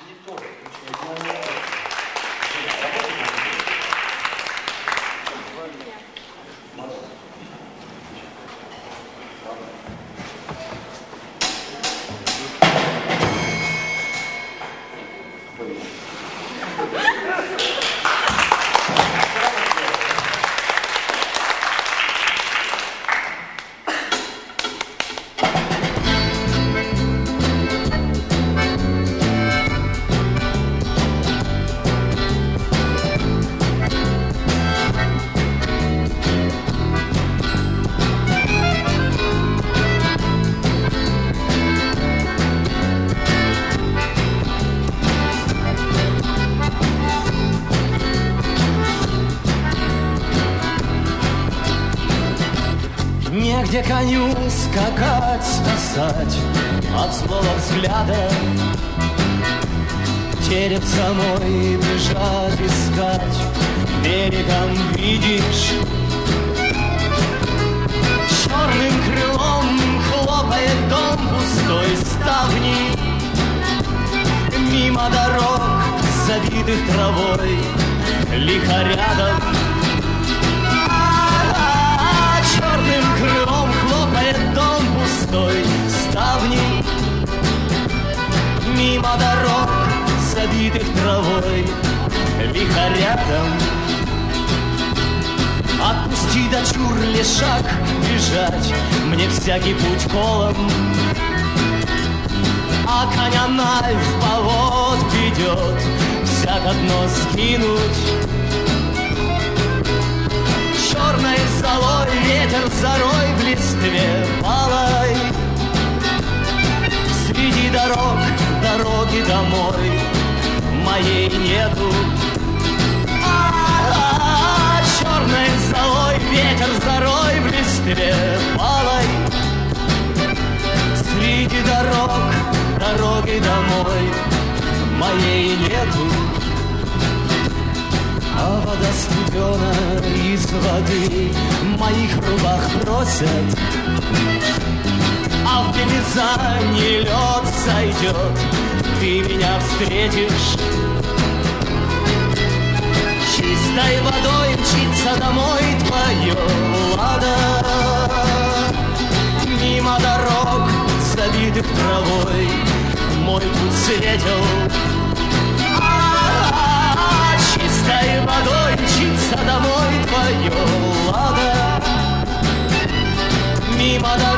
Негде коню скакать, спасать от злого взгляда, череп самой бежать, искать, берегом видишь. Черным крылом хлопает дом пустой ставни, мимо дорог, забитых травой, лихо рядом. Черным крылом хлопает дом пустой ставни, мимо дорог, забитых травой, лихо рядом. Отпусти, дочур, лишь шаг бежать, мне всякий путь колом, а коня навь в повод ведет, всяк одно скинуть. Черной золой ветер зарой в листве палой, среди дорог, дороги домой моей нету. Черной золой ветер зарой в листве палой, среди дорог, дороги домой моей нету. А вода студена из воды моих рубах просят, а в белизане лед сойдет, ты меня встретишь. Чистой водой мчится домой твое лада, мимо дорог, забитых травой, мой путь светил. Чистой водой мчится домой твое лада, мимо дорог,